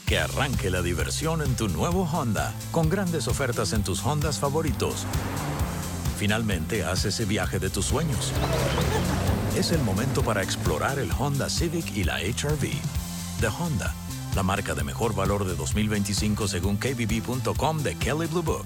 Que arranque la diversión en tu nuevo Honda, con grandes ofertas en tus Hondas favoritos. Finalmente, haz ese viaje de tus sueños. Es el momento para explorar el Honda Civic y la HR-V. De Honda, la marca de mejor valor de 2025 según KBB.com de Kelley Blue Book.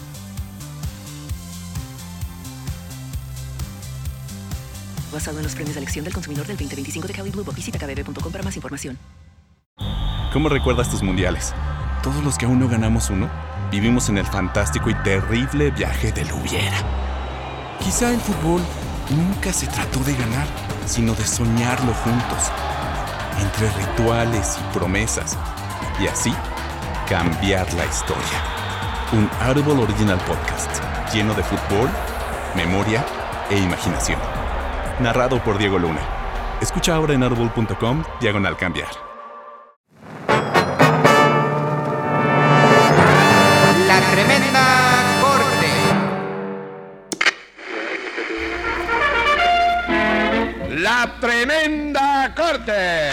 Basado en los premios de elección del consumidor del 2025 de Kelley Blue Book. Visita kbb.com para más información. ¿Cómo recuerdas tus mundiales? Todos los que aún no ganamos uno, vivimos en el fantástico y terrible viaje del hubiera. Quizá el fútbol nunca se trató de ganar, sino de soñarlo juntos, entre rituales y promesas, y así cambiar la historia. Un Audible Original Podcast lleno de fútbol, memoria e imaginación. Narrado por Diego Luna. Escucha ahora en audible.com/cambiar. La Tremenda Corte. La Tremenda Corte.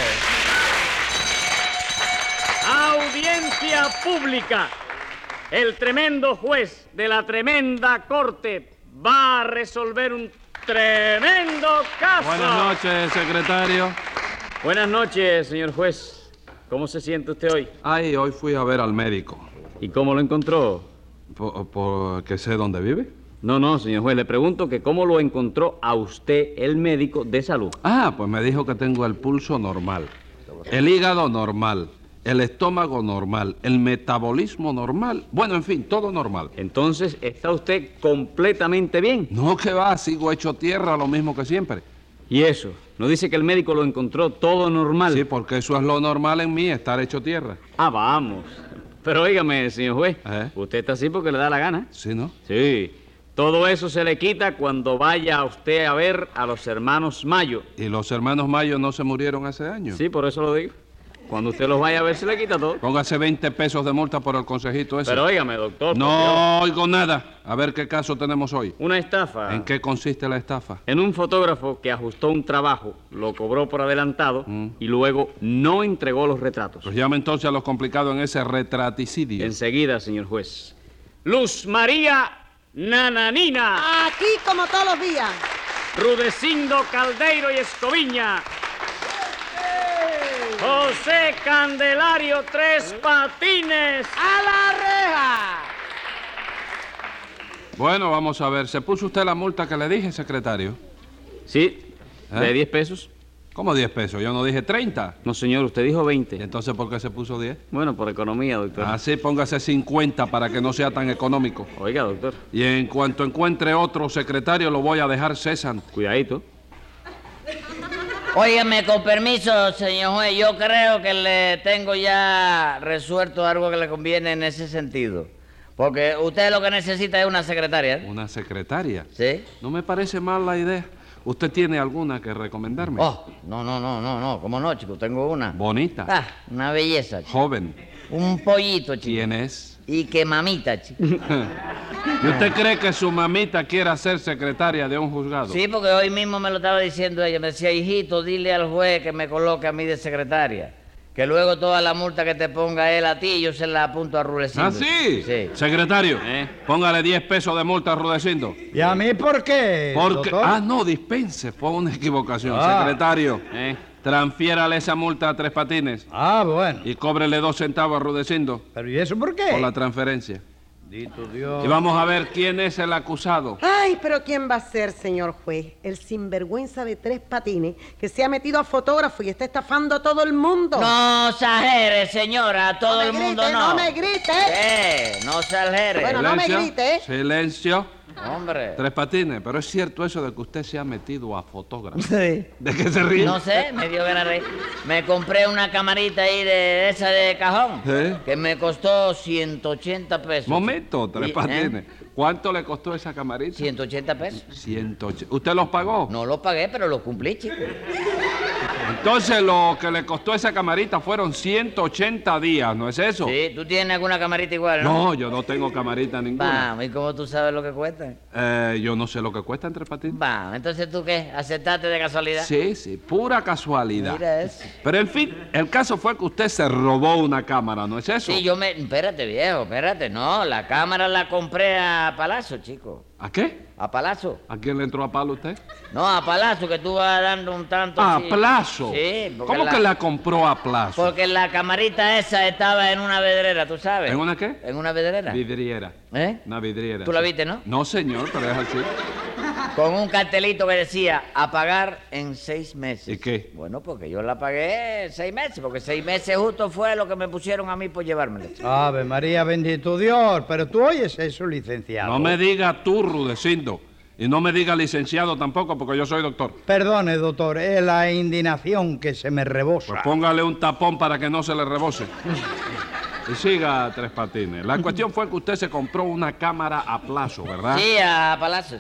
Audiencia pública. El tremendo juez de la Tremenda Corte va a resolver un tremendo caso. Buenas noches, secretario. Buenas noches, señor juez. ¿Cómo se siente usted hoy? Ay, hoy fui a ver al médico. ¿Y cómo lo encontró? ¿Porque sé dónde vive? No, señor juez, le pregunto que cómo lo encontró a usted el médico de salud. Ah, pues me dijo que tengo el pulso normal, el hígado normal, el estómago normal, el metabolismo normal. Bueno, en fin, todo normal. Entonces, ¿está usted completamente bien? No, que va, sigo hecho tierra, lo mismo que siempre. ¿Y eso? ¿No dice que el médico lo encontró todo normal? Sí, porque eso es lo normal en mí, estar hecho tierra. Ah, vamos. Pero óigame, señor juez, usted está así porque le da la gana. Sí, ¿no? Sí. Todo eso se le quita cuando vaya usted a ver a los hermanos Mayo. ¿Y los hermanos Mayo no se murieron hace años? Sí, por eso lo digo. Cuando usted los vaya a ver, se le quita todo. Póngase 20 pesos de multa por el consejito ese. Pero óigame, doctor. No oigo nada. A ver qué caso tenemos hoy. Una estafa. ¿En qué consiste la estafa? En un fotógrafo que ajustó un trabajo, lo cobró por adelantado y luego no entregó los retratos. Pues llame entonces a los complicados en ese retraticidio. Enseguida, señor juez. Luz María Nananina. Aquí como todos los días. Rudecindo Caldeiro y Escoviña. José Candelario Tres Patines. ¡A la reja! Bueno, vamos a ver. ¿Se puso usted la multa que le dije, secretario? Sí, de 10 pesos. ¿Cómo 10 pesos? Yo no dije 30. No, señor, usted dijo 20. ¿Y entonces por qué se puso 10? Bueno, por economía, doctor. Ah, sí, póngase 50 para que no sea tan económico. Oiga, doctor. Y en cuanto encuentre otro secretario, lo voy a dejar cesante. Cuidadito. Óigame, con permiso, señor juez, yo creo que le tengo ya resuelto algo que le conviene en ese sentido. Porque usted lo que necesita es una secretaria, ¿eh? ¿Una secretaria? Sí. No me parece mal la idea. ¿Usted tiene alguna que recomendarme? Oh, no, ¿cómo no, chico? Tengo una. ¿Bonita? Ah, una belleza, chico. ¿Joven? Un pollito, chico. ¿Quién es? Y que mamita, chico. ¿Y usted cree que su mamita quiera ser secretaria de un juzgado? Sí, porque hoy mismo me lo estaba diciendo ella. Me decía, hijito, dile al juez que me coloque a mí de secretaria. Que luego toda la multa que te ponga él a ti, yo se la apunto a Rudecindo. ¿Ah, sí? Sí. Secretario, póngale 10 pesos de multa a Rudecindo. ¿Y a mí por qué, Porque... doctor? Ah, no, dispense, fue una equivocación. Ah. Secretario, transfiérale esa multa a Tres Patines. Ah, bueno. Y cóbrele 2 centavos a Rudecindo. ¿Pero y eso por qué? Por la transferencia. Bendito Dios. Y vamos a ver quién es el acusado. Ay, pero ¿quién va a ser, señor juez? El sinvergüenza de Tres Patines que se ha metido a fotógrafo y está estafando a todo el mundo. No exagere, señora, a todo el mundo no. No me grite. No se exagere. Bueno, no me Silencio, grite. Silencio. Hombre. Tres Patines, pero es cierto eso de que usted se ha metido a fotógrafo. Sí. ¿De qué se ríe? No sé, me dio ganas de reír. Me compré una camarita ahí de esa de cajón. ¿Sí? Que me costó 180 pesos. Momento, Tres Y, Patines. ¿Cuánto le costó esa camarita? 180 pesos. 180. ¿Usted los pagó? No lo pagué, pero lo cumplí, chico. Entonces lo que le costó esa camarita fueron 180 días, ¿no es eso? Sí, ¿tú tienes alguna camarita igual, no? No, yo no tengo camarita ninguna. Vamos, ¿y cómo tú sabes lo que cuesta? Yo no sé lo que cuesta Tres Patines. Vamos, entonces ¿tú qué? ¿Aceptaste de casualidad? Sí, sí, pura casualidad. Mira eso. Pero en fin, el caso fue que usted se robó una cámara, ¿no es eso? Sí, Espérate, viejo, espérate. No, la cámara la compré a Palazzo, chico. ¿A qué? ¿A Palazzo? ¿A quién le entró a palo usted? No, a Palazzo, que tú vas dando un tanto ¿A así. plazo? Sí, porque ¿Cómo que la compró a plazo? Porque la camarita esa estaba en una vedrera, ¿tú sabes? ¿En una qué? En una vedrera. Vidriera. ¿Eh? Una vidriera. ¿Tú la sí. viste, no? No, señor, pero es así. Con un cartelito que decía, a pagar en 6 meses. ¿Y qué? Bueno, porque yo la pagué 6 meses, porque 6 meses justo fue lo que me pusieron a mí por llevármela. Ave María, bendito Dios. Pero tú oyes eso, licenciado. No me diga tú, Rudecindo. Y no me diga licenciado tampoco, porque yo soy doctor. Perdone, doctor, es la indignación que se me rebosa. Pues póngale un tapón para que no se le rebose. Y siga, Tres Patines. La cuestión fue que usted se compró una cámara a plazo, ¿verdad? Sí, a Palazzo.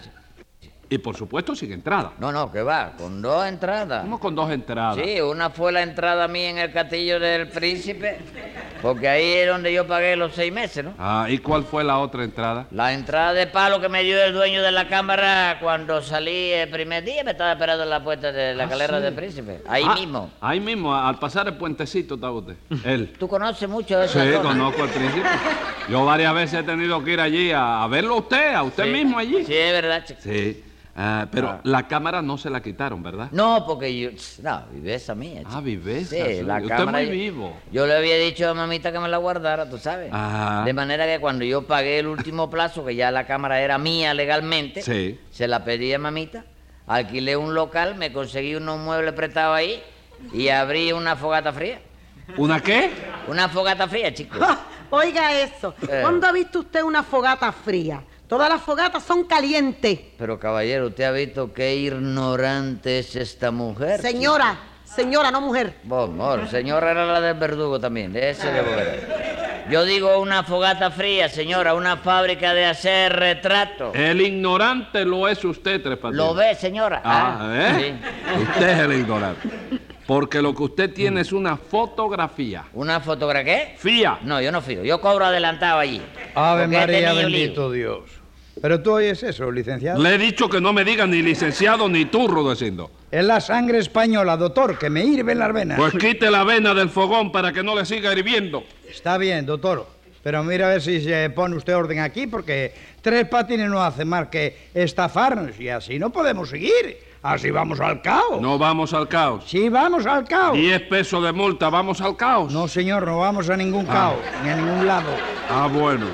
Y por supuesto sin entrada. No, que va, con 2 entradas. ¿Cómo con 2 entradas? Sí, una fue la entrada mía en el Castillo del Príncipe, porque ahí es donde yo pagué los 6 meses, ¿no? Ah, ¿y cuál fue la otra entrada? La entrada de palo que me dio el dueño de la cámara cuando salí el primer día, me estaba esperando en la puerta de la escalera del Príncipe. Ahí mismo. Ahí mismo, al pasar el puentecito estaba usted. Él. ¿Tú conoces mucho de Sí, esa zona? conozco al Príncipe. Yo varias veces he tenido que ir allí a verlo a usted Sí. mismo allí. Sí, es verdad, chico. Sí. Pero la cámara no se la quitaron, ¿verdad? No, porque yo... No, viveza mía, chico. Ah, viveza. Sí, la Usted cámara... es muy vivo. Yo le había dicho a mamita que me la guardara, tú sabes. Ajá. De manera que cuando yo pagué el último plazo, que ya la cámara era mía legalmente, Sí. se la pedí a mamita, alquilé un local, me conseguí unos muebles prestados ahí y abrí una fogata fría. ¿Una qué? Una fogata fría, chico. Oiga eso. ¿Cuándo ha visto usted una fogata fría? Todas las fogatas son calientes. Pero caballero, ¿usted ha visto qué ignorante es esta mujer? Señora, señora, no mujer. Amor, señora era la del verdugo también, de ese de Bogotá. Yo digo una fogata fría, señora, una fábrica de hacer retratos. El ignorante lo es usted, Tres Patines. ¿Lo ve, señora? ¿Eh? Sí. Usted es el ignorante. Porque lo que usted tiene es una fotografía. ¿Una fotografía qué? Fía. No, yo no fío. Yo cobro adelantado allí. Ave Porque he María, tenido bendito Dios. Pero tú oyes eso, licenciado. Le he dicho que no me diga ni licenciado ni tú, Rudecindo. Es la sangre española, doctor, que me hirven las venas. Pues quite la vena del fogón para que no le siga hirviendo. Está bien, doctor. Pero mira a ver si se pone usted orden aquí, porque Tres Patines no hace más que estafarnos y así no podemos seguir. Así vamos al caos. No vamos al caos. Sí, vamos al caos. 10 pesos de multa, vamos al caos. No, señor, no vamos a ningún caos, ni a ningún lado. Ah, bueno.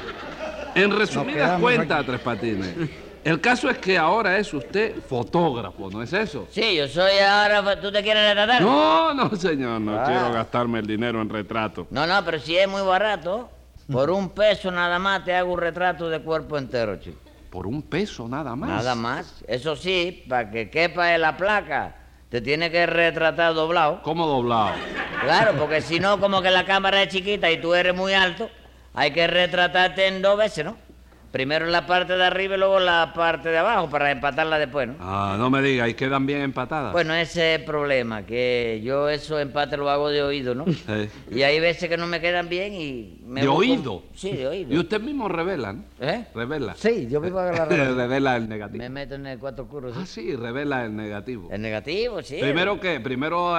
En resumidas quedamos cuentas, aquí. Tres Patines, el caso es que ahora es usted fotógrafo, ¿no es eso? Sí, yo soy ahora... ¿Tú te quieres retratar? No, señor, no quiero gastarme el dinero en retrato. No, pero si es muy barato, por 1 peso nada más te hago un retrato de cuerpo entero, chico. Por 1 peso nada más. Nada más. Eso sí, para que quepa en la placa, te tiene que retratar doblado. ¿Cómo doblado? Claro, porque si no, como que la cámara es chiquita y tú eres muy alto, hay que retratarte en 2 veces, ¿no? Primero en la parte de arriba y luego en la parte de abajo para empatarla después, ¿no? Ah, no me diga, ¿y quedan bien empatadas? Bueno, ese es el problema, que yo esos empates lo hago de oído, ¿no? Sí. Y hay veces que no me quedan bien y... ¿De oído? Sí, de oído. Y usted mismo revela, ¿no? ¿Eh? Revela. Sí, yo mismo hago la revelación. Revela el negativo. Me meto en el cuarto oscuro, ¿sí? Ah, sí, revela el negativo. El negativo, sí. ¿Primero qué? Primero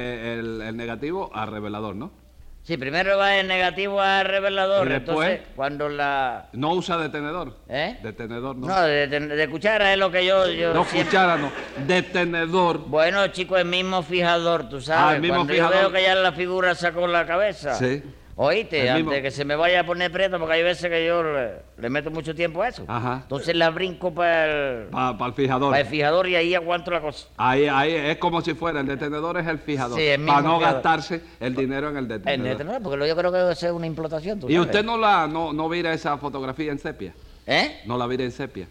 el negativo a revelador, ¿no? Sí, primero va el negativo a revelador, ¿Y después? entonces cuando la... ¿No usa detenedor? ¿Eh? Detenedor, ¿no? No, de cuchara es lo que yo No, siempre- cuchara, no. Detenedor. Bueno, chico, el mismo fijador, tú sabes. el mismo Cuando fijador. yo veo que ya la figura sacó la cabeza. Sí. Oíste, El antes mismo. de que se me vaya a poner prieto, porque hay veces que yo le meto mucho tiempo a eso. Ajá. Entonces la brinco para Para el fijador. el fijador y ahí aguanto la cosa. Ahí, es como si fuera, el detenedor es el fijador. Sí, el mismo para no fijador. gastarse el dinero en el detenedor. No, porque yo creo que es una implotación, tú ¿Y sabes. usted no vira esa fotografía en sepia? ¿Eh? ¿No la vira en sepia?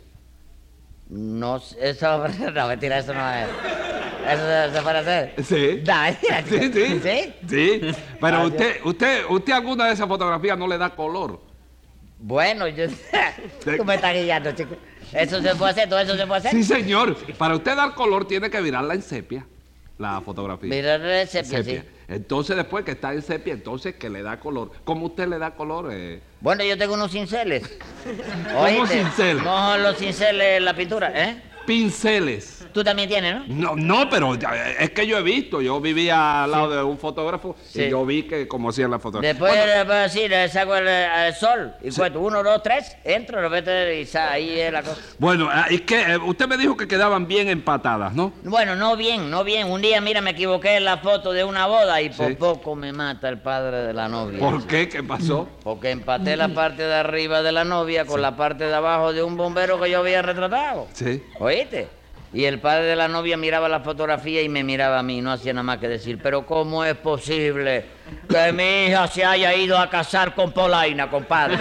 No, eso... No, mentira, eso no es... ¿Eso se puede hacer? Sí. No, mentira. Sí. ¿Sí? Sí. Pero Ah, usted alguna de esas fotografías no le da color. Bueno, yo... Tú me estás guiando, chico. ¿Eso se puede hacer? ¿Todo eso se puede hacer? Sí, señor. Para usted dar color tiene que virarla en sepia. la fotografía. Mirror de sepia, Sepia. sí. Entonces, después que está en sepia, entonces que le da color. ¿Cómo usted le da color? Bueno, yo tengo unos cinceles. ¿Cómo cinceles? Mojo los cinceles en la pintura, ¿eh? Pinceles. Tú también tienes, ¿no? No, pero es que yo he visto. Yo vivía al lado de un fotógrafo Sí. y yo vi que como hacían la fotografía. Después, pues, sí, le saco el sol. Y cuento 1, 2, 3, entro, lo meto y ahí es la cosa. Bueno, es que usted me dijo que quedaban bien empatadas, ¿no? Bueno, no bien. Un día, mira, me equivoqué en la foto de una boda y por Sí. poco me mata el padre de la novia. ¿Por qué? ¿Qué pasó? Porque empaté la parte de arriba de la novia con la parte de abajo de un bombero que yo había retratado. Sí. ¿Oíste? Y el padre de la novia miraba la fotografía y me miraba a mí, no hacía nada más que decir, pero ¿cómo es posible que mi hija se haya ido a casar con Polaina, compadre?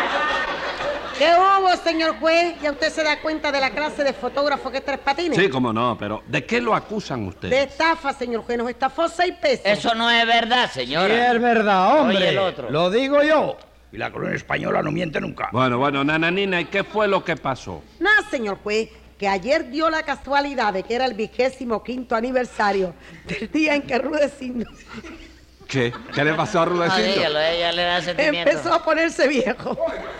¿Qué hubo, señor juez? ¿Ya usted se da cuenta de la clase de fotógrafo que es Tres Patines? Sí, cómo no, pero ¿de qué lo acusan De ustedes? estafa, señor juez. Nos estafó 6 pesos. Eso no es verdad, Sí, señora. es verdad, hombre. Oye, el otro. Lo digo yo. Y la corona española no miente nunca. Bueno, Nananina, ¿y qué fue lo que pasó? Nada, señor juez, que ayer dio la casualidad de que era el 25º aniversario del día en que Rudecindo ¿Qué? ¿Qué le pasó a No, Rudecindo? dígalo, ella le da sentimiento. empezó a ponerse viejo.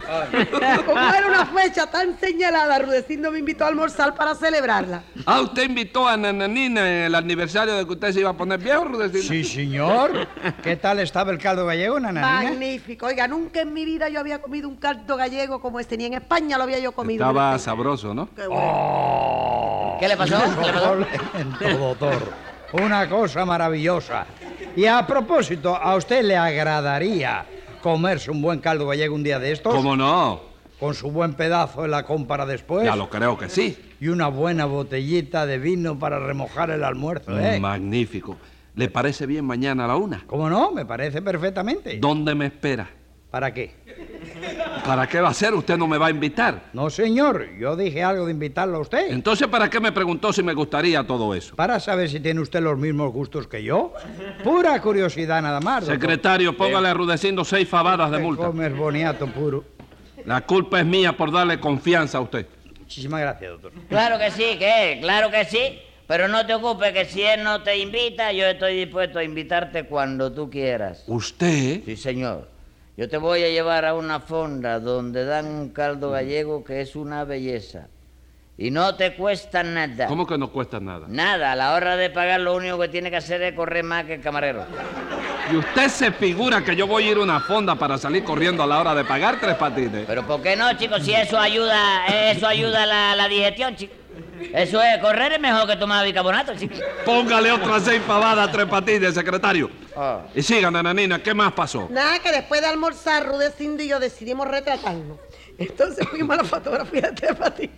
Como era una fecha tan señalada, Rudecindo me invitó a almorzar para celebrarla. Ah, usted invitó a Nananina en el aniversario de que usted se iba a poner viejo, Rudecindo. Sí, señor. ¿Qué tal estaba el caldo gallego, nananina? Magnífico. Oiga, nunca en mi vida yo había comido un caldo gallego como este, ni en España lo había yo comido. Estaba sabroso, ¿no? Qué bueno. ¿Qué le pasó? ¿Qué le pasó? Doctor. Una cosa maravillosa. Y a propósito, ¿a usted le agradaría comerse un buen caldo gallego un día de estos? ¿Cómo no? Con su buen pedazo en la compra después. Ya lo creo que sí. Y una buena botellita de vino para remojar el almuerzo, ¿eh? Magnífico. ¿Le parece bien mañana a la 1? ¿Cómo no? Me parece perfectamente. ¿Dónde me espera? ¿Para qué? ¿Para qué va a ser? Usted no me va a invitar. No, señor. Yo dije algo de invitarlo a usted. Entonces, ¿para qué me preguntó si me gustaría todo eso? Para saber si tiene usted los mismos gustos que yo. Pura curiosidad nada más, doctor. Secretario, póngale a Rudecindo 6 fabadas de Te multa. comes boniato puro. La culpa es mía por darle confianza a usted. Muchísimas gracias, doctor. Claro que sí, claro que sí. Pero no te ocupes que si él no te invita, yo estoy dispuesto a invitarte cuando tú quieras. ¿Usted? Sí, señor. Yo te voy a llevar a una fonda donde dan un caldo gallego que es una belleza. Y no te cuesta nada. ¿Cómo que no cuesta nada? Nada, a la hora de pagar lo único que tiene que hacer es correr más que el camarero. ¿Y usted se figura que yo voy a ir a una fonda para salir corriendo a la hora de pagar 3 patines? Pero ¿por qué no, chicos? Si eso ayuda la digestión, chicos. Eso es, correr es mejor que tomar bicarbonato, chicos. Póngale otras 6 pavadas a 3 patines, secretario. Ah. Y siga, nananina, ¿qué más pasó? Nada, que después de almorzar, Rudecindo y yo decidimos retratarnos. Entonces fuimos a la fotografía de Tres Patines.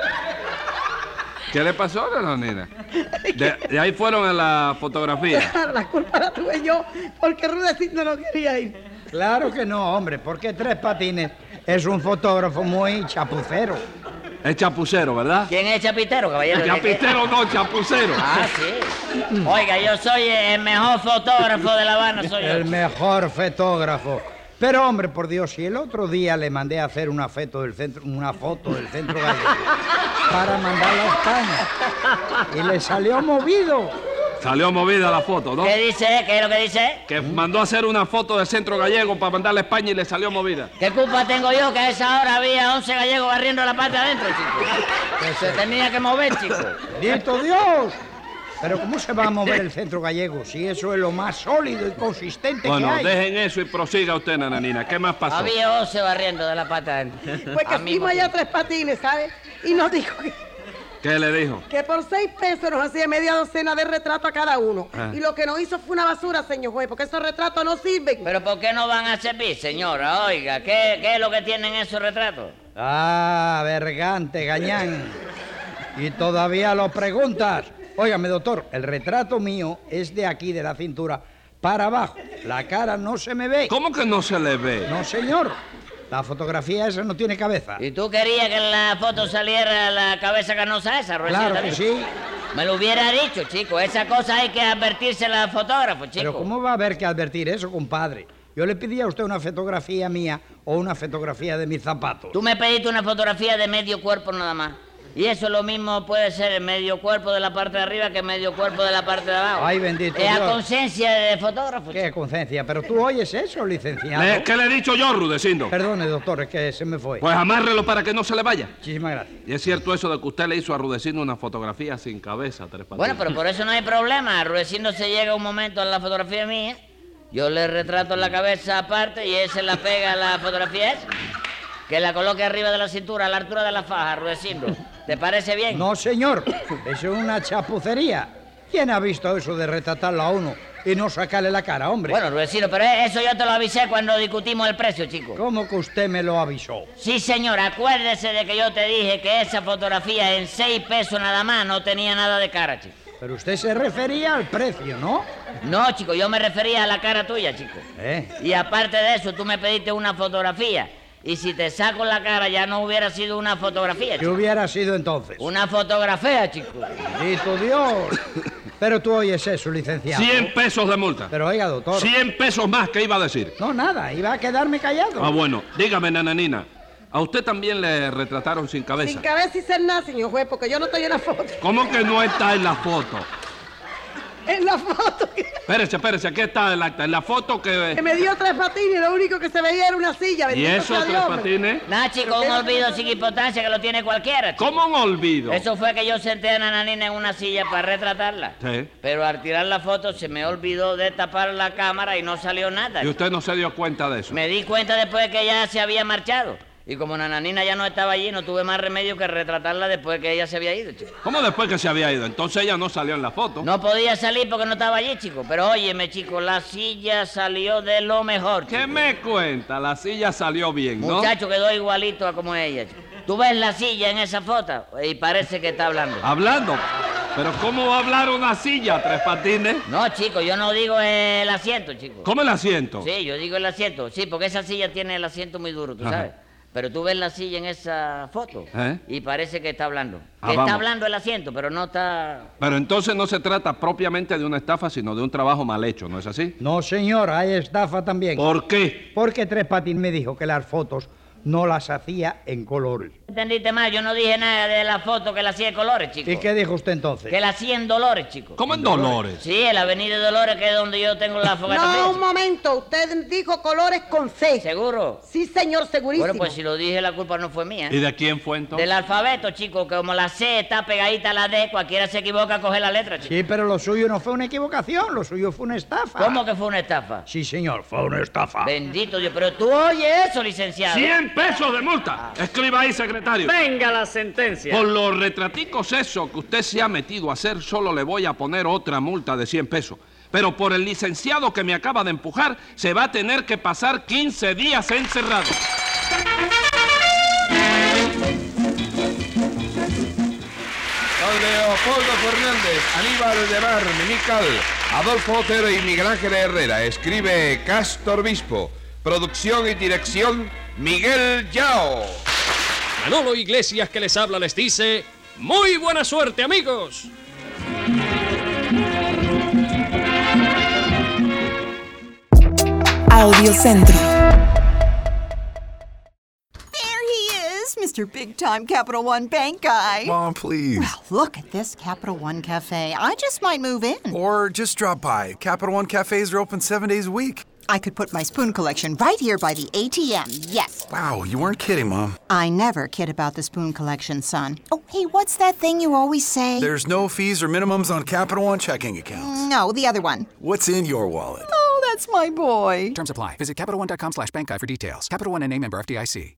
¿Qué le pasó, nananina? De ahí fueron a la fotografía. La culpa la tuve yo, porque Rudecindo no quería ir. Claro que no, hombre, porque Tres Patines es un fotógrafo muy chapucero. Es chapucero, ¿verdad? ¿Quién es chapitero, caballero? Chapitero no, chapucero. Ah, sí. Oiga, yo soy el mejor fotógrafo de La Habana, soy yo. El mejor fotógrafo. Pero, hombre, por Dios, si el otro día le mandé a hacer una foto del centro gallego para mandarla a España y le salió movido. Salió movida la foto, ¿no? ¿Qué dice? ¿Qué es lo que dice? Que mandó a hacer una foto del centro gallego para mandarla a España y le salió movida. ¿Qué culpa tengo yo que a esa hora había 11 gallegos barriendo la parte adentro, chico? Se tenía que mover, chico. ¡Bendito Dios! Pero ¿cómo se va a mover el centro gallego si eso es lo más sólido y consistente que Bueno, hay? dejen eso y prosiga usted, nananina. ¿Qué más pasó? Había 11 barriendo de la parte adentro. Pues que Al mismo fuimos allá a tiempo. Tres Patines, ¿sabes? Y nos dijo ¿Qué le dijo? que por 6 pesos nos hacía media docena de retratos a cada uno. Ah. Y lo que nos hizo fue una basura, señor juez, porque esos retratos no sirven. ¿Pero por qué no van a servir, señora? Oiga, ¿qué es lo que tienen esos retratos? Ah, vergante, gañán. Y todavía lo preguntas. Óigame, doctor, el retrato mío es de aquí, de la cintura, para abajo. La cara no se me ve. ¿Cómo que no se le ve? No, señor. La fotografía esa no tiene cabeza. ¿Y tú querías que en la foto saliera la cabeza canosa esa, Ruecita? Claro que sí. Me lo hubiera dicho, chico. Esa cosa hay que advertírsela al fotógrafo, chico. Pero ¿cómo va a haber que advertir eso, compadre? Yo le pedí a usted una fotografía mía o una fotografía de mis zapatos. Tú me pediste una fotografía de medio cuerpo nada más. Y eso lo mismo puede ser el medio cuerpo de la parte de arriba que el medio cuerpo de la parte de abajo. Ay, bendito Es a Dios. conciencia de fotógrafo. ¿Qué conciencia? ¿Pero tú oyes eso, licenciado? ¿Qué le he dicho yo, Rudecindo? Perdone, doctor, es que se me fue. Pues amárrelo para que no se le vaya. Muchísimas gracias. Y es cierto eso de que usted le hizo a Rudecindo una fotografía sin cabeza, Tres Patines. Bueno, pero por eso no hay problema. Rudecindo se llega un momento a la fotografía mía, yo le retrato la cabeza aparte y él se la pega a la fotografía esa. Que la coloque arriba de la cintura, a la altura de la faja, Rudecindo. ¿Te parece bien? No, señor. Eso es una chapucería. ¿Quién ha visto eso de retratarlo a uno y no sacarle la cara, hombre? Bueno, Rudecindo, pero eso yo te lo avisé cuando discutimos el precio, chico. ¿Cómo que usted me lo avisó? Sí, señor, acuérdese de que yo te dije que esa fotografía en 6 pesos nada más no tenía nada de cara, chico. Pero usted se refería al precio, ¿no? No, chico, yo me refería a la cara tuya, chico. Y aparte de eso, tú me pediste una fotografía. Y si te saco la cara ya no hubiera sido una fotografía, ¿Qué chico. hubiera sido entonces? Una fotografía, chico. ¡Bendito Dios! Pero tú oyes eso, licenciado. 100 pesos de multa. Pero oiga, doctor. 100 pesos más, ¿qué iba a decir? No, nada, iba a quedarme callado. Ah, bueno, dígame, nananina. ¿A usted también le retrataron sin cabeza? Sin cabeza y sin nada, señor juez, porque yo no estoy en la foto. ¿Cómo que no está en la foto? En la foto Espérese, aquí está el acta. En la foto que me dio Tres Patines, lo único que se veía era una silla. ¿Y bendito eso, sea Tres Dios, hombre. Patines? Nada, chico, un olvido sin importancia que lo tiene cualquiera, chico. ¿Cómo un olvido? Eso fue que yo senté a Nananina en una silla para retratarla. Sí. Pero al tirar la foto se me olvidó de tapar la cámara y no salió nada. ¿Y usted no se dio cuenta de eso? Me di cuenta después de que ella se había marchado. Y como Nananina ya no estaba allí, no tuve más remedio que retratarla después que ella se había ido, chico. ¿Cómo después que se había ido? Entonces ella no salió en la foto. No podía salir porque no estaba allí, chico. Pero óyeme, chico, la silla salió de lo mejor, chico. ¿Qué me cuenta? La silla salió bien, ¿no? Muchacho, quedó igualito a como ella, chico. Tú ves la silla en esa foto y parece que está hablando. ¿Hablando? ¿Pero cómo va a hablar una silla, Tres Patines? No, chico, yo no digo el asiento, chico. ¿Cómo el asiento? Sí, yo digo el asiento. Sí, porque esa silla tiene el asiento muy duro, tú Ajá. sabes. Pero tú ves la silla en esa foto y parece que está hablando. Ah, Que está vamos. hablando el asiento, pero no está... Pero entonces no se trata propiamente de una estafa, sino de un trabajo mal hecho, ¿no es así? No, señor, hay estafa también. ¿Por qué? Porque Tres Patines me dijo que las fotos no las hacía en colores. ¿Entendiste mal? Yo no dije nada de la foto que la hacía en colores, chico. ¿Y qué dijo usted entonces? Que la hacía en Dolores, chico. ¿Cómo en Dolores? Sí, en la avenida de Dolores, que es donde yo tengo la fogata. No, fría, un chico. momento, usted dijo colores con C. ¿Seguro? Sí, señor, segurísimo. Bueno, pues si lo dije, la culpa no fue mía. ¿Y de quién fue entonces? Del alfabeto, chico, que como la C está pegadita a la D, cualquiera se equivoca a coger la letra, chico. Sí, pero lo suyo no fue una equivocación, lo suyo fue una estafa. ¿Cómo que fue una estafa? Sí, señor, fue una estafa. Bendito Dios, pero tú oyes eso, licenciado. 100 pesos de multa. Escriba ahí, secretario. Venga la sentencia. Por los retraticos eso que usted se ha metido a hacer, solo le voy a poner otra multa de 100 pesos. Pero por el licenciado que me acaba de empujar, se va a tener que pasar 15 días encerrado. Don Leopoldo Fernández, Aníbal de Mar, Mimical, Adolfo Otero y Miguel Ángel Herrera. Escribe Castor Bispo. Producción y dirección, Miguel Yao. Manolo Iglesias, que les habla, les dice: ¡muy buena suerte, amigos! Audiocentro. There he is, Mr. Big Time Capital One Bank guy. Mom, please. Well, look at this Capital One Cafe. I just might move in. Or just drop by. Capital One cafes are open 7 days a week. I could put my spoon collection right here by the ATM, yes. Wow, you weren't kidding, Mom. I never kid about the spoon collection, son. Oh, hey, what's that thing you always say? There's no fees or minimums on Capital One checking accounts. No, the other one. What's in your wallet? Oh, that's my boy. Terms apply. Visit CapitalOne.com/bankguy for details. Capital One NA, member FDIC.